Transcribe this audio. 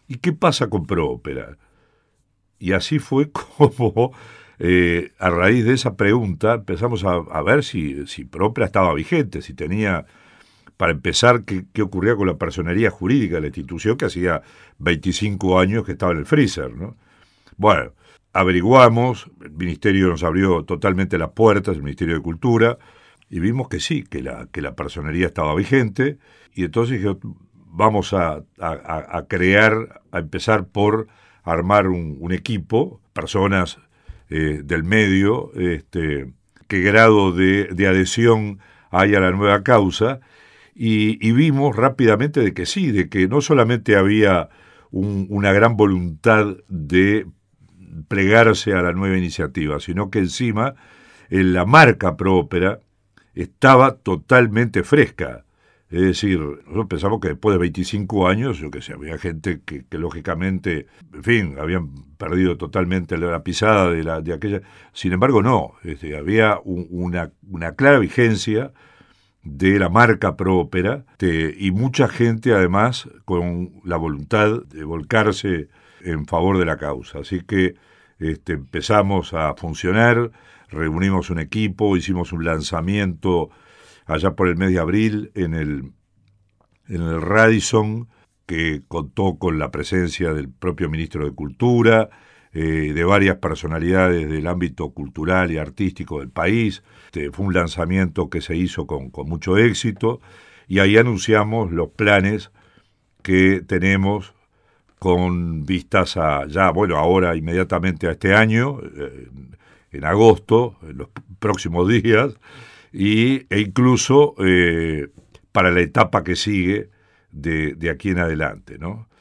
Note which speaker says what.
Speaker 1: ¿y qué pasa con Próspera? Y así fue como, a raíz de esa pregunta, empezamos a ver si Próspera estaba vigente, si tenía, para empezar, qué ocurría con la personería jurídica de la institución, que hacía 25 años que estaba en el freezer, ¿no? Bueno, averiguamos, el Ministerio nos abrió totalmente las puertas, el Ministerio de Cultura, y vimos que sí, que la personería estaba vigente, y entonces dije, vamos a crear, a empezar por armar un equipo, personas del medio, qué grado de adhesión hay a la nueva causa, y vimos rápidamente de que sí, de que no solamente había una gran voluntad de plegarse a la nueva iniciativa, sino que encima la marca Próspera estaba totalmente fresca. Es decir, nosotros pensamos que después de 25 años, yo que sé, había gente que lógicamente, en fin, habían perdido totalmente la pisada de aquella. Sin embargo, no, había una clara vigencia de la marca Próspera, y mucha gente además con la voluntad de volcarse en favor de la causa. Así que empezamos a funcionar, reunimos un equipo, hicimos un lanzamiento allá por el mes de abril en el Radisson, que contó con la presencia del propio ministro de Cultura, de varias personalidades del ámbito cultural y artístico del país. Fue un lanzamiento que se hizo con mucho éxito, y ahí anunciamos los planes que tenemos con vistas a ya, bueno, ahora inmediatamente a este año, en agosto, en los próximos días, e incluso para la etapa que sigue de aquí en adelante, ¿no?